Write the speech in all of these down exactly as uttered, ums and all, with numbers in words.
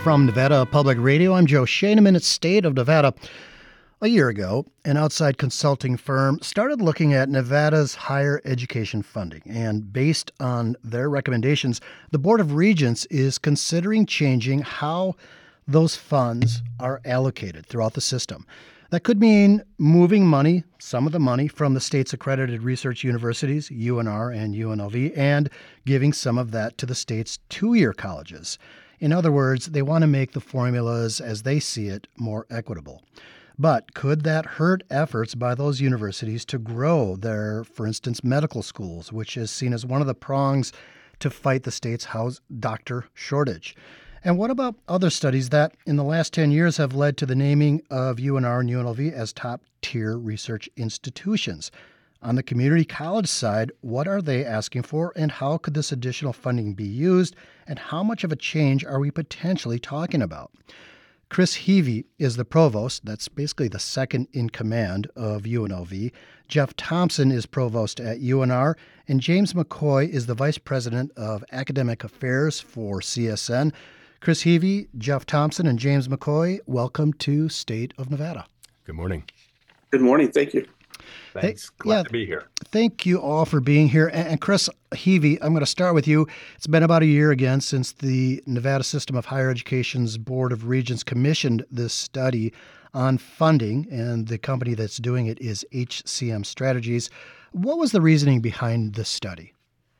From Nevada Public Radio, I'm Joe Schoeneman at State of Nevada. A year ago, an outside consulting firm started looking at Nevada's higher education funding, and based on their recommendations, the Board of Regents is considering changing how those funds are allocated throughout the system. That could mean moving money, some of the money, from the state's accredited research universities, U N R and U N L V, and giving some of that to the state's two-year colleges. In other words, they want to make the formulas, as they see it, more equitable. But could that hurt efforts by those universities to grow their, for instance, medical schools, which is seen as one of the prongs to fight the state's house doctor shortage? And what about other studies that in the last ten years have led to the naming of U N R and U N L V as top-tier research institutions? On the community college side, what are they asking for, and how could this additional funding be used, and how much of a change are we potentially talking about? Chris Heavey is the provost, that's basically the second in command of U N L V. Jeff Thompson is provost at U N R, and James McCoy is the vice president of academic affairs for C S N. Chris Heavey, Jeff Thompson, and James McCoy, welcome to State of Nevada. Good morning. Good morning. Thank you. Thanks. Hey, Glad yeah, to be here. Thank you all for being here. And, and Chris Heavey, I'm going to start with you. It's been about a year again since the Nevada System of Higher Education's Board of Regents commissioned this study on funding, and the company that's doing it is H C M Strategies. What was the reasoning behind this study?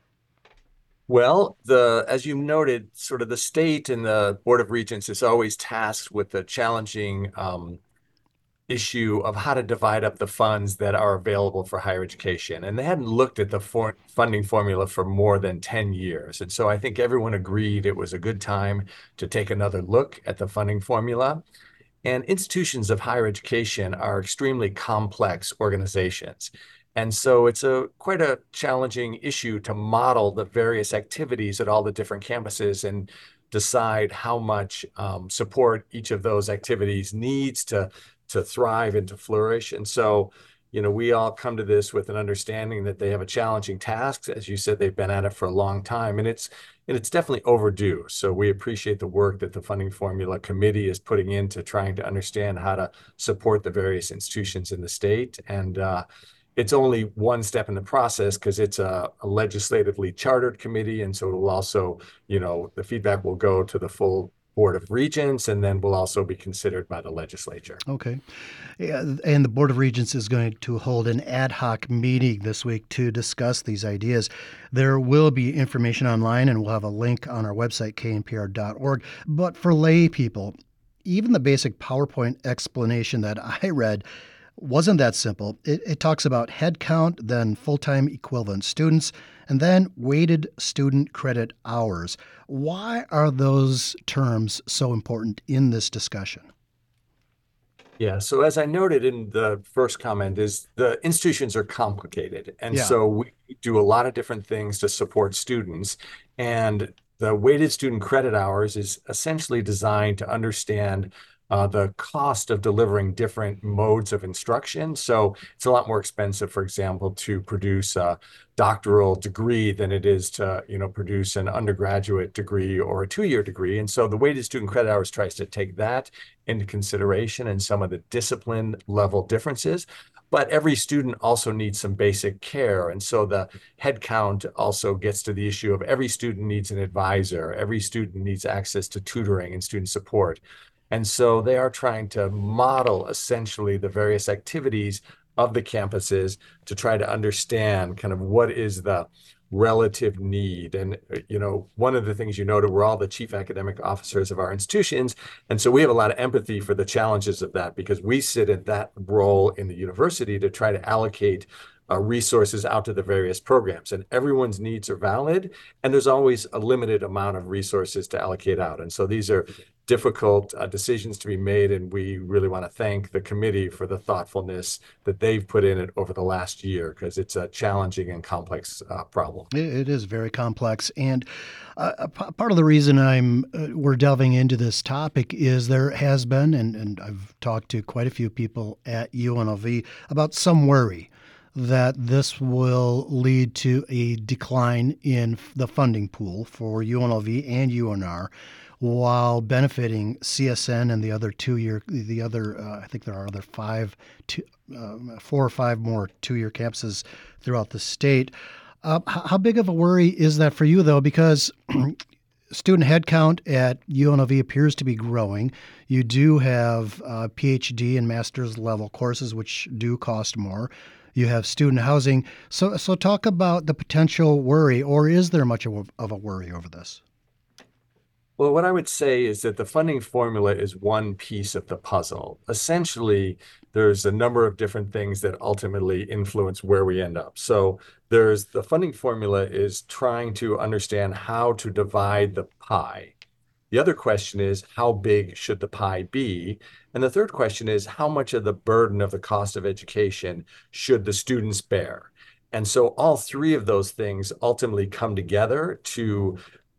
Well, the as you noted, sort of the state and the Board of Regents is always tasked with the challenging um, issue of how to divide up the funds that are available for higher education. And they hadn't looked at the for funding formula for more than ten years. And so I think everyone agreed it was a good time to take another look at the funding formula. And institutions of higher education are extremely complex organizations. And so it's a quite a challenging issue to model the various activities at all the different campuses and decide how much um, support each of those activities needs to to thrive and to flourish. And so, you know, we all come to this with an understanding that they have a challenging task. As you said, they've been at it for a long time, and it's and it's definitely overdue. So we appreciate the work that the Funding Formula Committee is putting into trying to understand how to support the various institutions in the state. And uh, it's only one step in the process because it's a, a legislatively chartered committee. And so it will also, you know, the feedback will go to the full Board of Regents, and then will also be considered by the legislature. Okay. Yeah, and the Board of Regents is going to hold an ad hoc meeting this week to discuss these ideas. There will be information online, and we'll have a link on our website, k n p r dot org. But for lay people, even the basic PowerPoint explanation that I read wasn't that simple. It, it talks about headcount, then full-time equivalent students, and then weighted student credit hours. Why are those terms so important in this discussion? Yeah, so as I noted in the first comment, is the institutions are complicated. And yeah. so we do a lot of different things to support students. And the weighted student credit hours is essentially designed to understand Uh, the cost of delivering different modes of instruction. So it's a lot more expensive, for example, to produce a doctoral degree than it is to, you know, produce an undergraduate degree or a two-year degree. And so the weighted student credit hours tries to take that into consideration and some of the discipline level differences. But every student also needs some basic care. And so the headcount also gets to the issue of every student needs an advisor. Every student needs access to tutoring and student support. And so they are trying to model essentially the various activities of the campuses to try to understand kind of what is the relative need. And, you know, one of the things you noted, we're all the chief academic officers of our institutions. And so we have a lot of empathy for the challenges of that because we sit in that role in the university to try to allocate uh, resources out to the various programs. And everyone's needs are valid. And there's always a limited amount of resources to allocate out. And so these are difficult uh, decisions to be made, and we really want to thank the committee for the thoughtfulness that they've put in it over the last year because it's a challenging and complex uh, problem. It is very complex, and uh, part of the reason I'm uh, we're delving into this topic is there has been, and, and I've talked to quite a few people at U N L V about some worry that this will lead to a decline in the funding pool for U N L V and U N R while benefiting C S N and the other two-year, the other, uh, I think there are other five, two, uh, four or five more two-year campuses throughout the state. Uh, how big of a worry is that for you, though? Because student headcount at U N L V appears to be growing. You do have uh, PhD and master's level courses, which do cost more. You have student housing. So, so talk about the potential worry, or is there much of a, of a worry over this? Well, what I would say is that the funding formula is one piece of the puzzle. Essentially, there's a number of different things that ultimately influence where we end up. So there's the funding formula is trying to understand how to divide the pie. The other question is, how big should the pie be? And the third question is, how much of the burden of the cost of education should the students bear? And so all three of those things ultimately come together to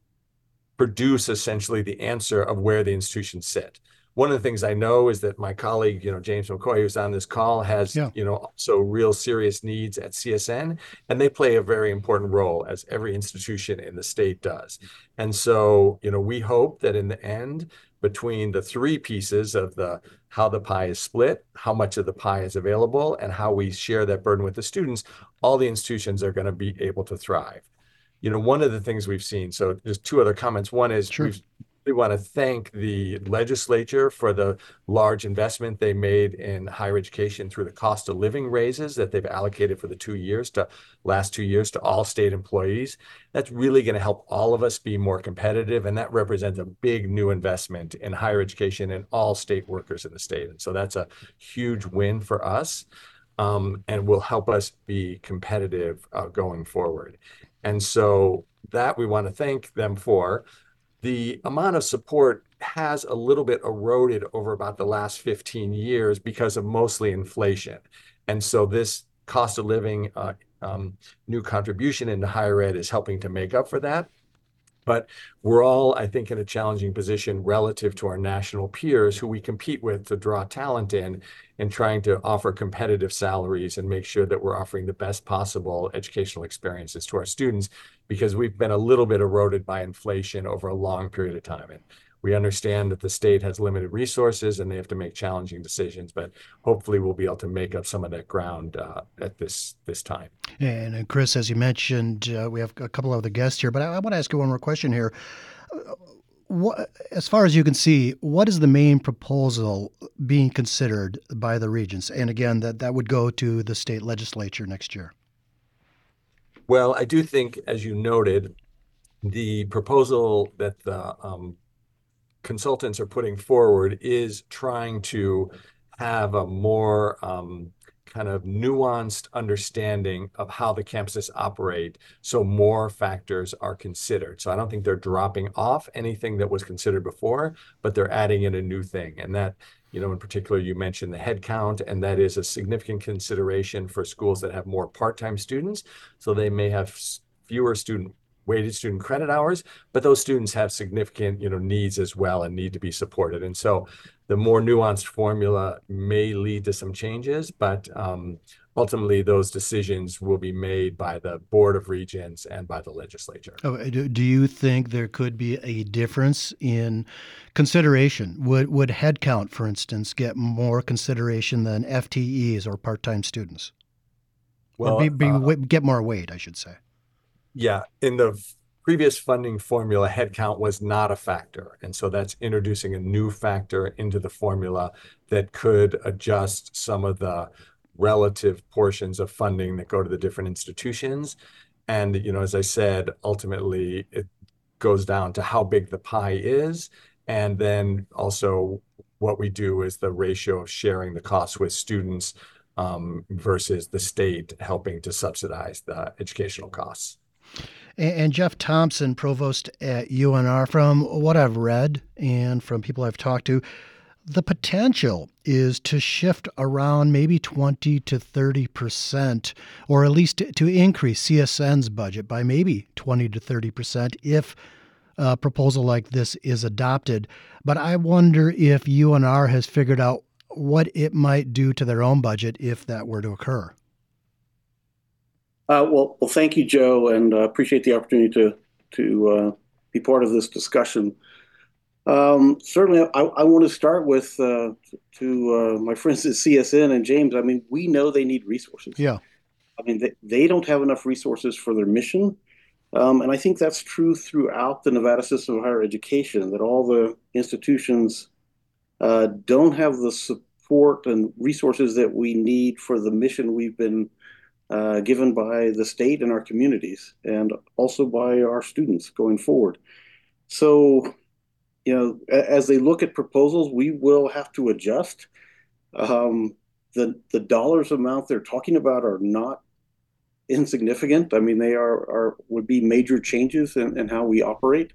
produce essentially the answer of where the institutions sit. One of the things I know is that my colleague, you know, James McCoy, who's on this call, has, yeah. you know, also real serious needs at C S N, and they play a very important role, as every institution in the state does. And so, you know, we hope that in the end, between the three pieces of the how the pie is split, how much of the pie is available, and how we share that burden with the students, all the institutions are going to be able to thrive. You know, one of the things we've seen, so there's two other comments. One is sure. we've, we want to thank the legislature for the large investment they made in higher education through the cost of living raises that they've allocated for the two years to last two years to all state employees. That's really going to help all of us be more competitive. And that represents a big new investment in higher education and all state workers in the state. And so that's a huge win for us, um, and will help us be competitive uh, going forward. And so that we want to thank them for. The amount of support has a little bit eroded over about the last fifteen years because of mostly inflation. And so this cost of living uh, um, new contribution into higher ed is helping to make up for that. But we're all, I think, in a challenging position relative to our national peers who we compete with to draw talent in and trying to offer competitive salaries and make sure that we're offering the best possible educational experiences to our students, because we've been a little bit eroded by inflation over a long period of time. And we understand that the state has limited resources and they have to make challenging decisions, but hopefully we'll be able to make up some of that ground uh, at this this time. And, and Chris, as you mentioned, uh, we have a couple of other guests here, but I, I want to ask you one more question here. What, as far as you can see, what is the main proposal being considered by the regents? And again, that, that would go to the state legislature next year. Well, I do think, as you noted, the proposal that the um, consultants are putting forward is trying to have a more um, kind of nuanced understanding of how the campuses operate, so more factors are considered. So I don't think they're dropping off anything that was considered before, but they're adding in a new thing. And that, you know, in particular, you mentioned the head count, and that is a significant consideration for schools that have more part-time students. So they may have fewer student weighted student credit hours, but those students have significant, you know, needs as well and need to be supported. And so the more nuanced formula may lead to some changes, but um, ultimately those decisions will be made by the Board of Regents and by the legislature. Oh, do you think there could be a difference in consideration? Would would headcount, for instance, get more consideration than F T Es or part-time students? Well, or be, be, uh, get more weight, I should say. Yeah, in the previous funding formula, headcount was not a factor. And so that's introducing a new factor into the formula that could adjust some of the relative portions of funding that go to the different institutions. And, you know, as I said, ultimately it goes down to how big the pie is. And then also what we do is the ratio of sharing the costs with students um, versus the state helping to subsidize the educational costs. And Jeff Thompson, provost at U N R, from what I've read and from people I've talked to, the potential is to shift around maybe twenty to thirty percent, or at least to increase C S N's budget by maybe twenty to thirty percent if a proposal like this is adopted. But I wonder if U N R has figured out what it might do to their own budget if that were to occur. Uh, well, well, thank you, Joe, and uh, appreciate the opportunity to to uh, be part of this discussion. Um, certainly, I, I want to start with uh, to uh, my friends at C S N and James. I mean, we know they need resources. Yeah. I mean, they, they don't have enough resources for their mission. Um, and I think that's true throughout the Nevada system of higher education, that all the institutions uh, don't have the support and resources that we need for the mission we've been uh, given by the state and our communities, and also by our students going forward. So, you know, as they look at proposals, we will have to adjust. Um, the the dollars amount they're talking about are not insignificant. I mean, they are are would be major changes in, in how we operate.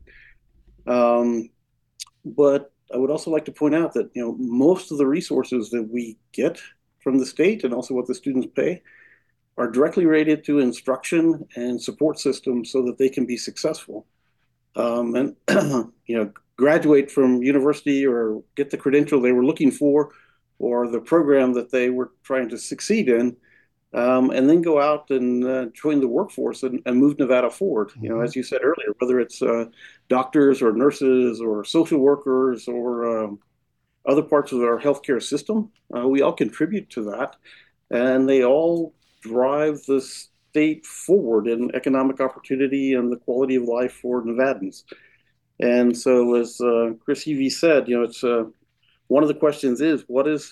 Um, but I would also like to point out that, you know, most of the resources that we get from the state and also what the students pay are directly related to instruction and support systems so that they can be successful. Um, and you know, graduate from university or get the credential they were looking for, or the program that they were trying to succeed in, um, and then go out and uh, join the workforce and, and move Nevada forward. You know, as you said earlier, whether it's uh, doctors or nurses or social workers or um, other parts of our healthcare system, uh, we all contribute to that, and they all drive the state forward in economic opportunity and the quality of life for Nevadans. And so, as uh, Chris Evie said, you know, it's uh, one of the questions is what is,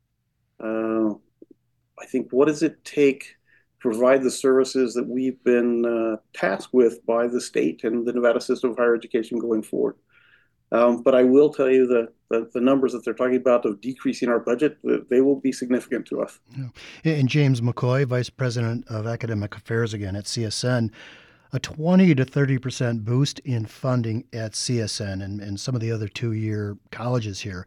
uh, I think, what does it take to provide the services that we've been uh, tasked with by the state and the Nevada system of higher education going forward? Um, but I will tell you that the, the numbers that they're talking about of decreasing our budget, they will be significant to us. Yeah. And James McCoy, Vice President of Academic Affairs again at C S N, a twenty to thirty percent boost in funding at C S N and, and some of the other two-year colleges here.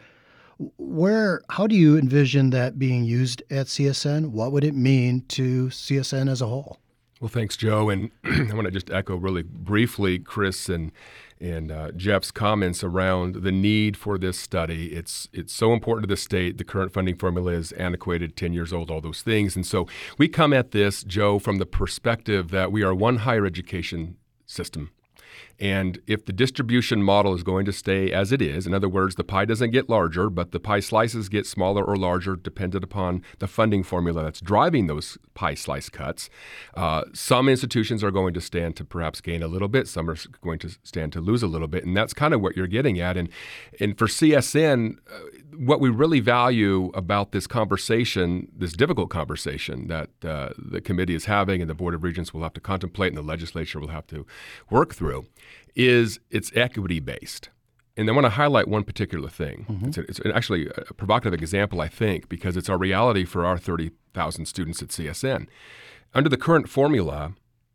Where, how do you envision that being used at C S N? What would it mean to C S N as a whole? Well, thanks, Joe. And I want to just echo really briefly Chris and and uh, Jeff's comments around the need for this study. It's it's so important to the state. The current funding formula is antiquated, ten years old, all those things. And so we come at this, Joe, from the perspective that we are one higher education system. And if the distribution model is going to stay as it is, in other words, the pie doesn't get larger, but the pie slices get smaller or larger dependent upon the funding formula that's driving those pie slice cuts, uh, some institutions are going to stand to perhaps gain a little bit. Some are going to stand to lose a little bit. And that's kind of what you're getting at. And, and for C S N, uh, what we really value about this conversation, this difficult conversation that uh, the committee is having and the Board of Regents will have to contemplate and the legislature will have to work through, is it's equity-based. And I want to highlight one particular thing. Mm-hmm. It's, a, it's actually a provocative example, I think, because it's our reality for our thirty thousand students at C S N. Under the current formula,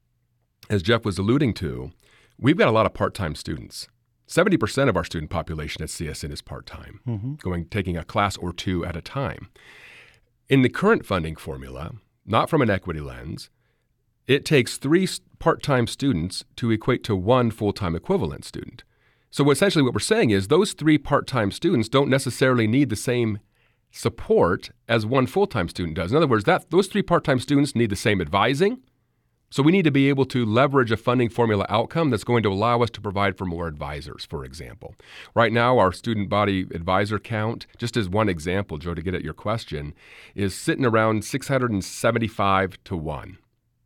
as Jeff was alluding to, we've got a lot of part-time students. seventy percent of our student population at C S N is part-time, mm-hmm. going taking a class or two at a time. In the current funding formula, not from an equity lens, it takes three part-time students to equate to one full-time equivalent student. So essentially what we're saying is those three part-time students don't necessarily need the same support as one full-time student does. In other words, that those three part-time students need the same advising. So we need to be able to leverage a funding formula outcome that's going to allow us to provide for more advisors, for example. Right now, our student body advisor count, just as one example, Joe, to get at your question, is sitting around six hundred seventy-five to one.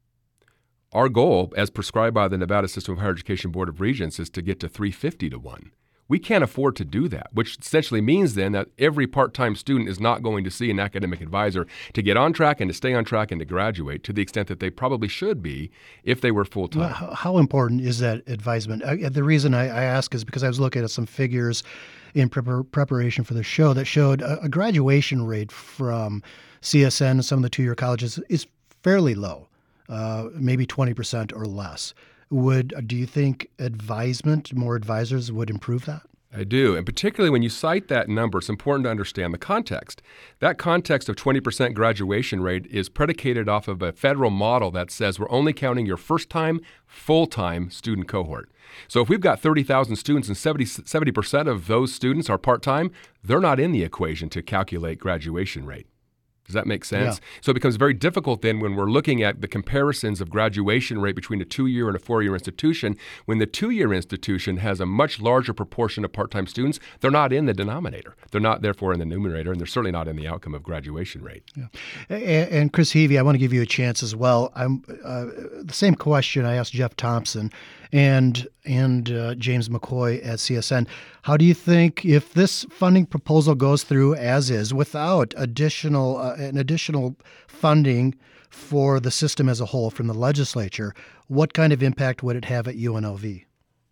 Our goal, as prescribed by the Nevada System of Higher Education Board of Regents, is to get to three hundred fifty to one. We can't afford to do that, which essentially means then that every part-time student is not going to see an academic advisor to get on track and to stay on track and to graduate to the extent that they probably should be if they were full-time. Well, how important is that advisement? I, the reason I, I ask is because I was looking at some figures in pre- preparation for the show that showed a, a graduation rate from C S N and some of the two-year colleges is fairly low, uh, maybe twenty percent or less. Would do you think advisement, more advisors, would improve that? I do. And particularly when you cite that number, it's important to understand the context. That context of twenty percent graduation rate is predicated off of a federal model that says we're only counting your first-time, full-time student cohort. So if we've got thirty thousand students and seventy percent of those students are part-time, they're not in the equation to calculate graduation rate. Does that make sense? Yeah. So it becomes very difficult then when we're looking at the comparisons of graduation rate between a two-year and a four-year institution. When the two-year institution has a much larger proportion of part-time students, they're not in the denominator. They're not, therefore, in the numerator, and they're certainly not in the outcome of graduation rate. Yeah. And, and Chris Heavey, I want to give you a chance as well. I'm uh, the same question I asked Jeff Thompson and and uh, James McCoy at C S N. How do you think, if this funding proposal goes through as is, without additional uh, an additional funding for the system as a whole from the legislature, what kind of impact would it have at U N L V?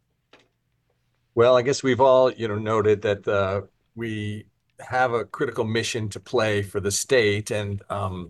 Well, I guess we've all, you know, noted that uh, we have a critical mission to play for the state, and um,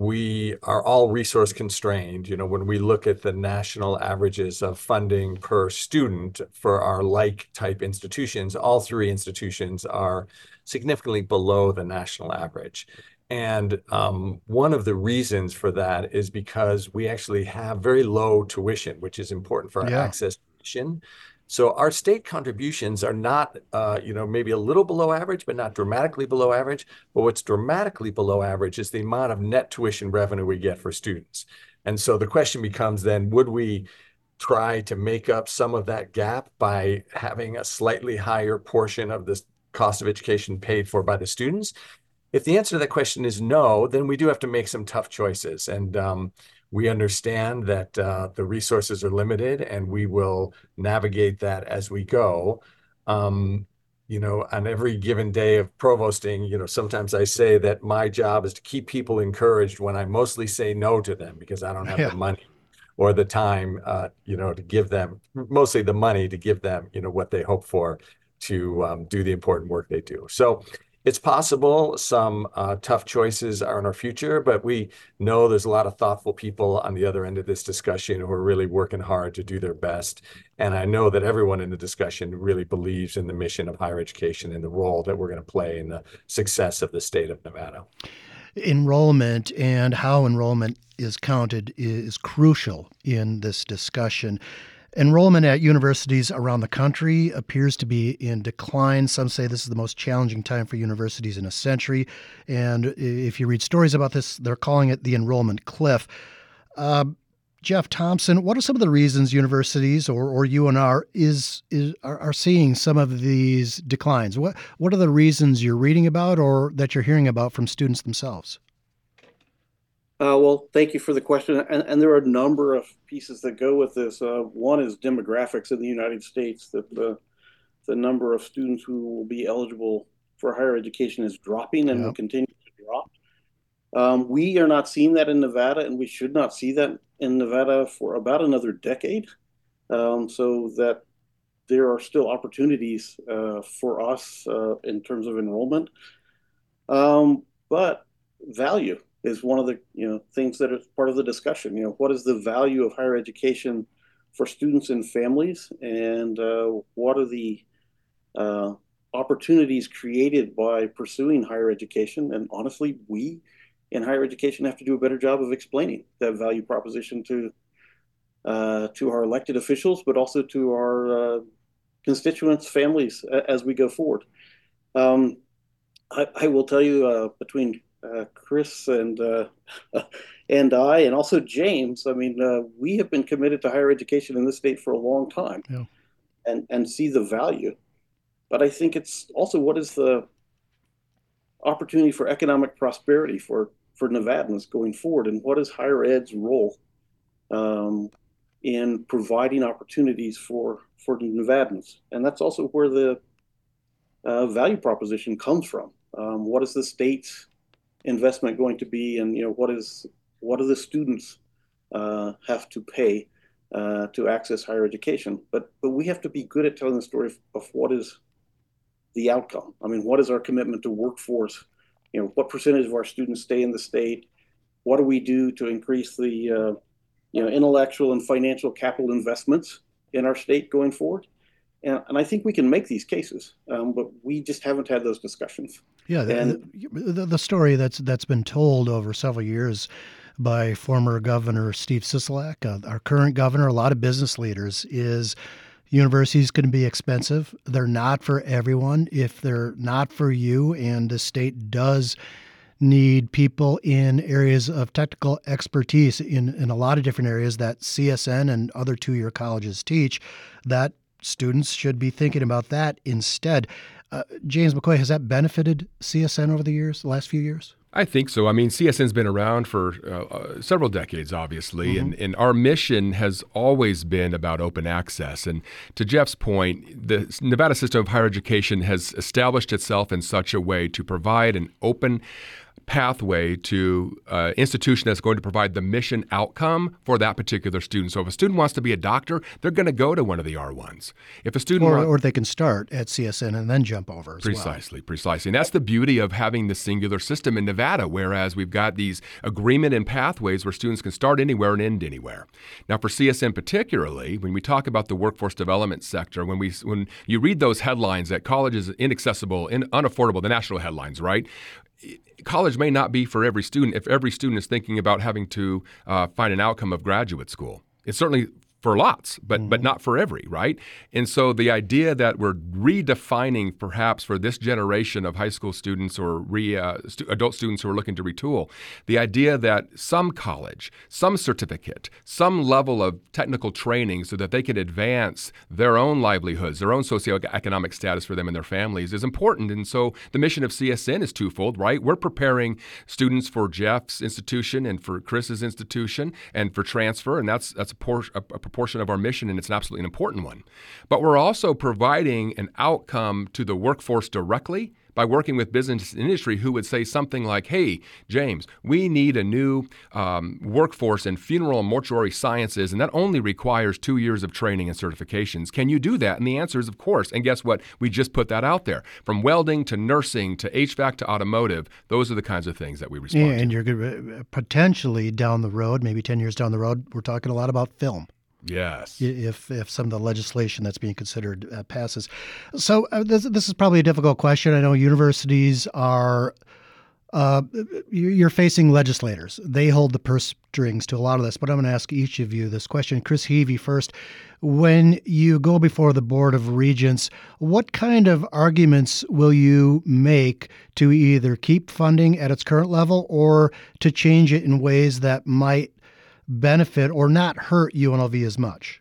we are all resource constrained. You know, when we look at the national averages of funding per student for our like type institutions, all three institutions are significantly below the national average. And um, one of the reasons for that is because we actually have very low tuition, which is important for our Yeah. access to tuition. So our state contributions are not, uh, you know, maybe a little below average, but not dramatically below average. But what's dramatically below average is the amount of net tuition revenue we get for students. And so the question becomes then, would we try to make up some of that gap by having a slightly higher portion of the cost of education paid for by the students? If the answer to that question is no, then we do have to make some tough choices. And um, we understand that uh, the resources are limited, and we will navigate that as we go. Um, you know, on every given day of provosting, you know, sometimes I say that my job is to keep people encouraged when I mostly say no to them because I don't have Yeah. the money or the time, uh, you know, to give them, mostly the money to give them, you know, what they hope for to um, do the important work they do. So it's possible some uh, tough choices are in our future, but we know there's a lot of thoughtful people on the other end of this discussion who are really working hard to do their best. And I know that everyone in the discussion really believes in the mission of higher education and the role that we're going to play in the success of the state of Nevada. Enrollment and how enrollment is counted is crucial in this discussion. Enrollment at universities around the country appears to be in decline. Some say this is the most challenging time for universities in a century. And if you read stories about this, they're calling it the enrollment cliff. Uh, Jeff Thompson, what are some of the reasons universities or, or U N R is, is are, are seeing some of these declines? What what are the reasons you're reading about or that you're hearing about from students themselves? Uh, well, thank you for the question. And, and there are a number of pieces that go with this. Uh, one is demographics in the United States, that the, the number of students who will be eligible for higher education is dropping and Yep. will continue to drop. Um, we are not seeing that in Nevada, and we should not see that in Nevada for about another decade. Um, so that there are still opportunities uh, for us uh, in terms of enrollment. Um, but value is one of the you know things that is part of the discussion. You know, what is the value of higher education for students and families, and uh, what are the uh, opportunities created by pursuing higher education? And honestly, we in higher education have to do a better job of explaining that value proposition to uh, to our elected officials, but also to our uh, constituents, families as we go forward. Um, I, I will tell you, uh, between Uh, Chris and uh, and I, and also James, I mean, uh, we have been committed to higher education in this state for a long time, Yeah. and and see the value. But I think it's also, what is the opportunity for economic prosperity for for Nevadans going forward, and what is higher ed's role um, in providing opportunities for for Nevadans? And that's also where the uh, value proposition comes from. Um, what is the state's investment going to be, and you know what is what do the students uh, have to pay uh, to access higher education? But but we have to be good at telling the story of, of what is the outcome. I mean, what is our commitment to workforce? You know, what percentage of our students stay in the state? What do we do to increase the uh, you know intellectual and financial capital investments in our state going forward? And, and I think we can make these cases, um, but we just haven't had those discussions. Yeah, the, And- the, the story that's that's been told over several years by former Governor Steve Sisolak, uh, our current governor, a lot of business leaders, is universities can be expensive. They're not for everyone. If they're not for you, and the state does need people in areas of technical expertise in, in a lot of different areas that C S N and other two-year colleges teach, that students should be thinking about that instead. Uh, James McCoy, has that benefited C S N over the years, the last few years? I think so. I mean, C S N's been around for uh, uh, several decades, obviously, mm-hmm. and, and our mission has always been about open access. And to Jeff's point, the Nevada system of higher education has established itself in such a way to provide an open pathway to an uh, institution that's going to provide the mission outcome for that particular student. So if a student wants to be a doctor, they're going to go to one of the R ones. If a student or, wants, or they can start at C S N and then jump over as precisely, well. Precisely. And that's the beauty of having the singular system in Nevada, whereas we've got these agreement and pathways where students can start anywhere and end anywhere. Now for C S N particularly, when we talk about the workforce development sector, when we when you read those headlines that college is inaccessible, in, unaffordable, the national headlines, right? College may not be for every student if every student is thinking about having to uh, find an outcome of graduate school. It's certainly for lots, but mm-hmm. but not for every, right? And so the idea that we're redefining perhaps for this generation of high school students or re, uh, stu- adult students who are looking to retool, the idea that some college, some certificate, some level of technical training so that they can advance their own livelihoods, their own socioeconomic status for them and their families is important. And so the mission of C S N is twofold, right? We're preparing students for Jeff's institution and for Chris's institution and for transfer, and that's that's a, por- a, a portion of our mission, and it's an absolutely important one. But we're also providing an outcome to the workforce directly by working with business and industry who would say something like, hey, James, we need a new um, workforce in funeral and mortuary sciences, and that only requires two years of training and certifications. Can you do that? And the answer is, of course. And guess what? We just put that out there. From welding to nursing to H V A C to automotive, those are the kinds of things that we respond yeah, to. And you're gonna, potentially down the road, maybe ten years down the road, we're talking a lot about film. Yes. If if some of the legislation that's being considered uh, passes. So uh, this, this is probably a difficult question. I know universities are, uh, you're facing legislators. They hold the purse strings to a lot of this, but I'm going to ask each of you this question. Chris Heavey first. When you go before the Board of Regents, what kind of arguments will you make to either keep funding at its current level or to change it in ways that might benefit or not hurt U N L V as much?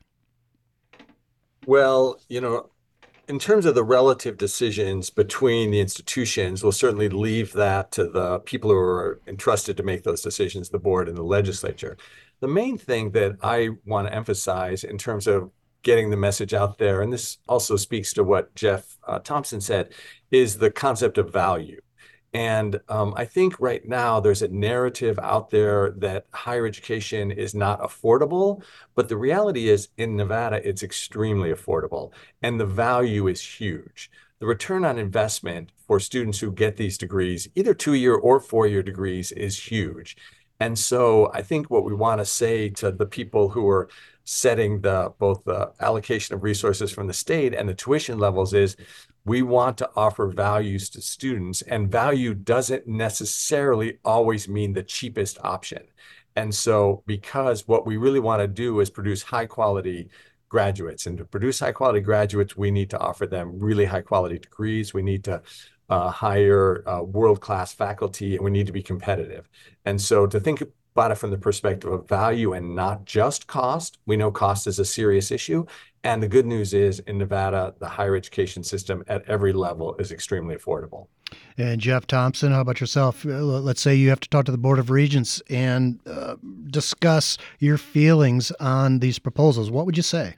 Well, you know, in terms of the relative decisions between the institutions, we'll certainly leave that to the people who are entrusted to make those decisions, the board and the legislature. The main thing that I want to emphasize in terms of getting the message out there, and this also speaks to what Jeff uh, Thompson said, is the concept of value. And um, I think right now there's a narrative out there that higher education is not affordable, but the reality is in Nevada, it's extremely affordable and the value is huge. The return on investment for students who get these degrees, either two-year or four-year degrees, is huge. And so I think what we want to say to the people who are setting the both the allocation of resources from the state and the tuition levels is we want to offer values to students, and value doesn't necessarily always mean the cheapest option. And so because what we really want to do is produce high quality graduates, and to produce high quality graduates, we need to offer them really high quality degrees. We need to uh, hire uh, world-class faculty, and we need to be competitive. And so to think about it from the perspective of value and not just cost, we know cost is a serious issue. And the good news is in Nevada, the higher education system at every level is extremely affordable. And Jeff Thompson, how about yourself? Let's say you have to talk to the Board of Regents and uh, discuss your feelings on these proposals. What would you say?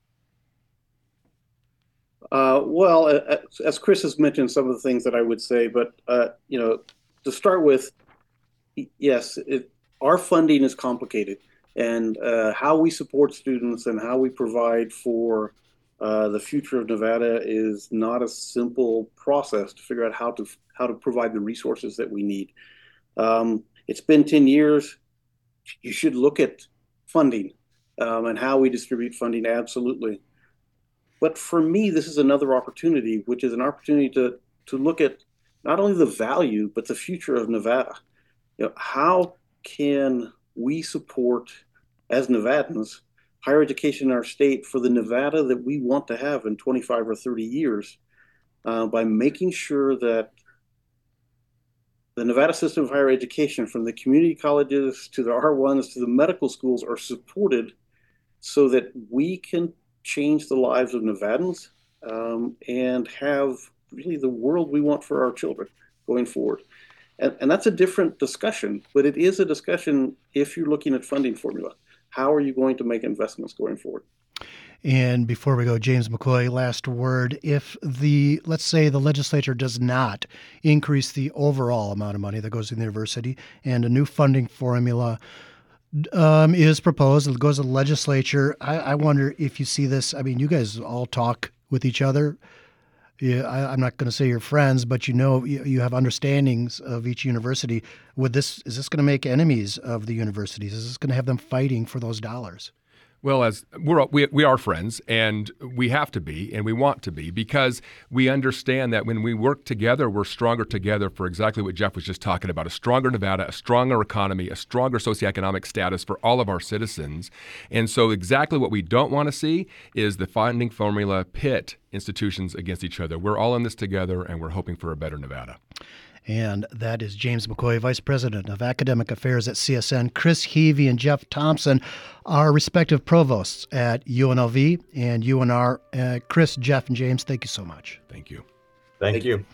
Uh, well, as Chris has mentioned, some of the things that I would say, but uh, you know, to start with, yes, it, our funding is complicated, and uh, how we support students and how we provide for uh, the future of Nevada is not a simple process to figure out how to how to provide the resources that we need. Um, it's been ten years. You should look at funding um, and how we distribute funding, absolutely. But for me, this is another opportunity, which is an opportunity to to look at not only the value, but the future of Nevada. You know, how can we support, as Nevadans, higher education in our state for the Nevada that we want to have in twenty-five or thirty years uh, by making sure that the Nevada system of higher education, from the community colleges to the R ones to the medical schools, are supported so that we can change the lives of Nevadans um, and have really the world we want for our children going forward. And, and that's a different discussion, but it is a discussion if you're looking at funding formula. How are you going to make investments going forward? And before we go, James McCoy, last word. If the, let's say the legislature does not increase the overall amount of money that goes to the university and a new funding formula um, is proposed, it goes to the legislature, I, I wonder if you see this. I mean, you guys all talk with each other. Yeah, I, I'm not going to say you're friends, but you know you, you have understandings of each university. Would this is this going to make enemies of the universities? Is this going to have them fighting for those dollars? Well, as we're we, we are friends, and we have to be, and we want to be, because we understand that when we work together, we're stronger together for exactly what Jeff was just talking about: a stronger Nevada, a stronger economy, a stronger socioeconomic status for all of our citizens. And so exactly what we don't want to see is the funding formula pit institutions against each other. We're all in this together, and we're hoping for a better Nevada. And that is James McCoy, Vice President of Academic Affairs at C S N. Chris Heavey and Jeff Thompson are respective provosts at U N L V and U N R. Uh, Chris, Jeff, and James, thank you so much. Thank you. Thank you.